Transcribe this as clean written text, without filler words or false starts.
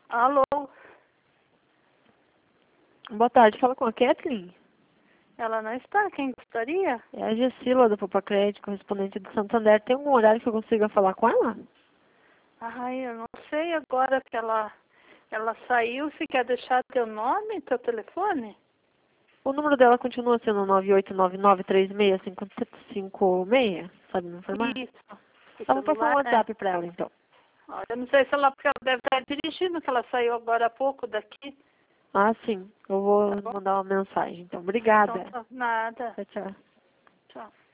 Alô? Boa tarde, fala com a Kathleen. Ela não está? Quem gostaria? É a Gessila do Popacred, correspondente do Santander. Tem algum horário que eu consiga falar com ela? Ai, eu não sei agora que ela saiu. Você quer deixar teu nome, teu telefone? O número dela continua sendo 9899365756, sabe me informar? Isso. O Tá, vou passar um celular, né? WhatsApp pra ela, então. Ó, eu não sei se ela, porque ela deve estar dirigindo, que ela saiu agora há pouco daqui. Ah, sim. Eu vou Tá bom? mandar uma mensagem, então. Então, Obrigada. tá. Nada. Tchau, tchau. Tchau.